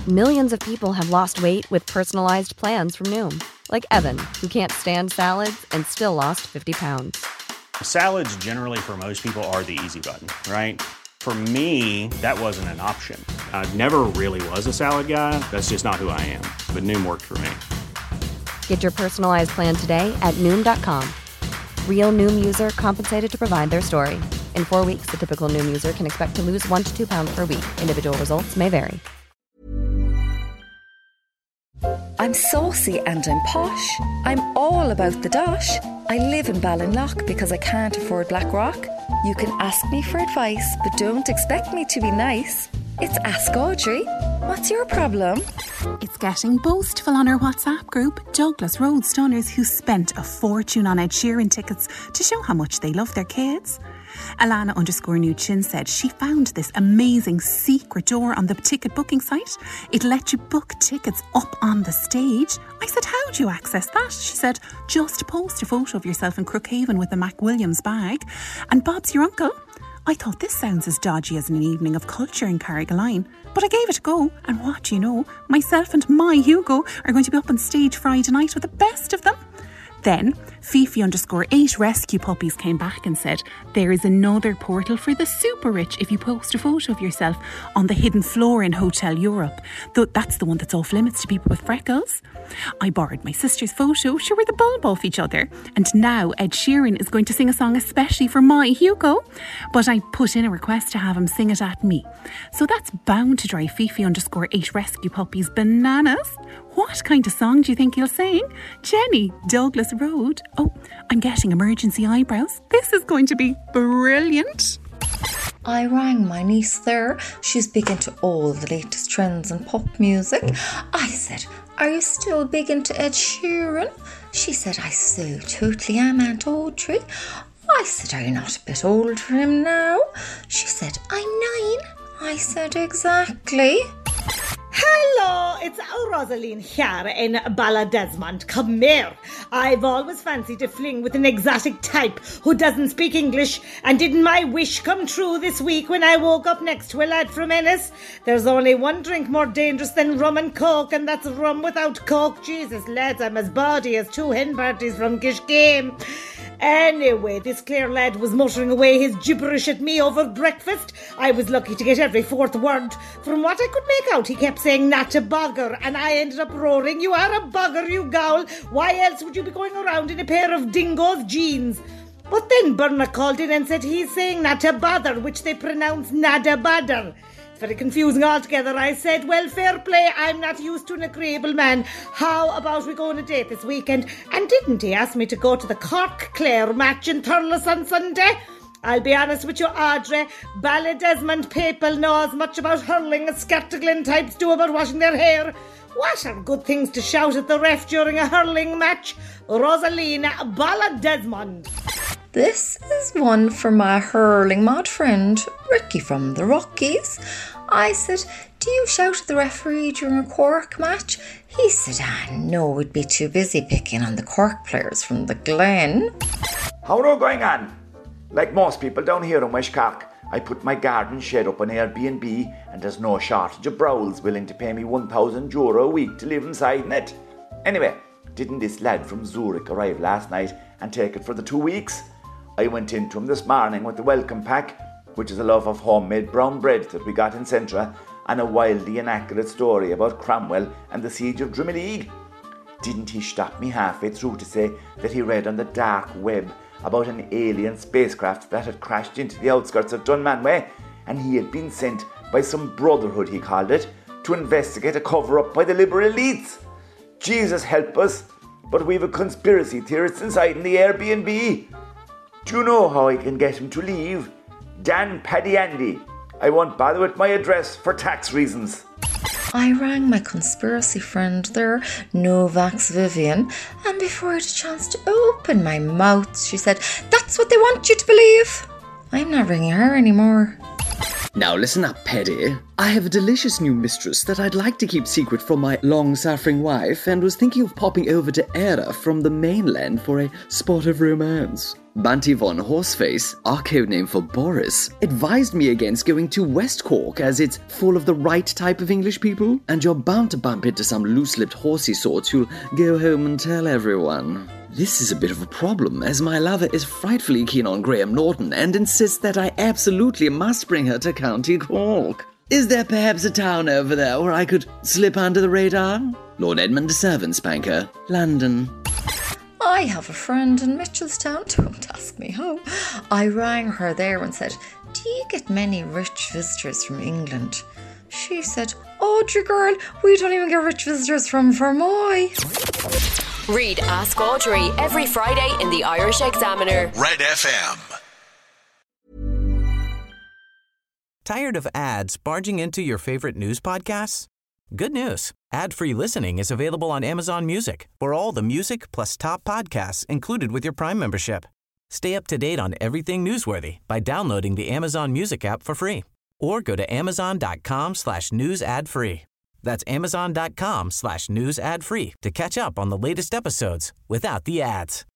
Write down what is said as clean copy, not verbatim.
Millions of people have lost weight with personalized plans from Noom. Like Evan, who can't stand salads and still lost 50 pounds. Salads generally for most people are the easy button, right? For me, that wasn't an option. I never really was a salad guy. That's just not who I am. But Noom worked for me. Get your personalized plan today at Noom.com. Real Noom user compensated to provide their story. In 4 weeks, the typical Noom user can expect to lose 1 to 2 pounds per week. Individual results may vary. I'm saucy and I'm posh. I'm all about the dosh. I live in Ballinlough because I can't afford Blackrock. You can ask me for advice, but don't expect me to be nice. It's Ask Audrey. What's your problem? It's getting boastful on our WhatsApp group, Douglas Road Stunners, who spent a fortune on Ed Sheeran tickets to show how much they love their kids. Alana_New said she found this amazing secret door on the ticket booking site. It let you book tickets up on the stage. I said, how do you access that? She said, just post a photo of yourself in Crookhaven with the Mac Williams bag. And Bob's your uncle. I thought this sounds as dodgy as an evening of culture in Carrigaline, but I gave it a go, and what do you know, myself and my Hugo are going to be up on stage Friday night with the best of them. Then, Fifi_8 rescue puppies came back and said, there is another portal for the super rich if you post a photo of yourself on the hidden floor in Hotel Europe. Though that's the one that's off limits to people with freckles. I borrowed my sister's photo, sure we're the bulb off each other. And now Ed Sheeran is going to sing a song especially for my Hugo. But I put in a request to have him sing it at me. So that's bound to drive Fifi_8 rescue puppies bananas. What kind of song do you think he'll sing? Jenny, Douglas Road. Oh, I'm getting emergency eyebrows. This is going to be brilliant. I rang my niece there. She's big into all the latest trends in pop music. I said, are you still big into Ed Sheeran? She said, I so totally am, Aunt Audrey. I said, are you not a bit old for him now? She said, I'm 9. I said, exactly. Hello, it's Rosaline here in Balladesmond. Come here. I've always fancied a fling with an exotic type who doesn't speak English, and didn't my wish come true this week when I woke up next to a lad from Ennis? There's only one drink more dangerous than rum and coke, and that's rum without coke. Jesus, lads, I'm as bawdy as 2 hen parties from Gish Game. Anyway, this Clare lad was muttering away his gibberish at me over breakfast. I was lucky to get every 4th word. From what I could make out, he kept saying, not a bugger, and I ended up roaring, you are a bugger, you gowl. Why else would you be going around in a pair of dingo's jeans? But then Burna called in and said he's saying not a bother, which they pronounce nada bother. It's very confusing altogether. I said, well, fair play, I'm not used to an agreeable man. How about we go on a date this weekend? And didn't he ask me to go to the Cork-Clare match in Thurles on Sunday? I'll be honest with you, Audrey, Balladesmond people know as much about hurling as Scatterglen types do about washing their hair. What are good things to shout at the ref during a hurling match? Rosalina, Balladesmond. This is one for my hurling mod friend, Ricky from the Rockies. I said, do you shout at the referee during a Cork match? He said, no, we'd be too busy picking on the Cork players from the Glen. How are you going on? Like most people down here in West Cork, I put my garden shed up on Airbnb, and there's no shortage of brawls willing to pay me €1,000 a week to live inside it. Anyway, didn't this lad from Zurich arrive last night and take it for the 2 weeks? I went into him this morning with the welcome pack, which is a loaf of homemade brown bread that we got in Centra, and a wildly inaccurate story about Cromwell and the siege of Drumilleague. Didn't he stop me halfway through to say that he read on the dark web about an alien spacecraft that had crashed into the outskirts of Dunmanway, and he had been sent by some brotherhood, he called it, to investigate a cover-up by the liberal elites? Jesus help us, but we've a conspiracy theorist inside in the Airbnb. Do you know how I can get him to leave? Dan Paddy Andy. I won't bother with my address for tax reasons. I rang my conspiracy friend there, Novax Vivian, and before I had a chance to open my mouth, she said, that's what they want you to believe. I'm not ringing her anymore. Now listen up, Paddy. I have a delicious new mistress that I'd like to keep secret from my long-suffering wife and was thinking of popping over to Era from the mainland for a spot of romance. Bunty von Horseface, our code name for Boris, advised me against going to West Cork as it's full of the right type of English people, and you're bound to bump into some loose-lipped horsey sorts who'll go home and tell everyone. This is a bit of a problem, as my lover is frightfully keen on Graham Norton and insists that I absolutely must bring her to County Cork. Is there perhaps a town over there where I could slip under the radar? Lord Edmund de Servanspanker, London. I have a friend in Mitchelstown, don't ask me how. I rang her there and said, do you get many rich visitors from England? She said, Audrey girl, we don't even get rich visitors from Fermoy. Read Ask Audrey every Friday in the Irish Examiner. Red FM. Tired of ads barging into your favorite news podcasts? Good news. Ad-free listening is available on Amazon Music for all the music plus top podcasts included with your Prime membership. Stay up to date on everything newsworthy by downloading the Amazon Music app for free or go to amazon.com/news ad free. That's amazon.com/news ad free to catch up on the latest episodes without the ads.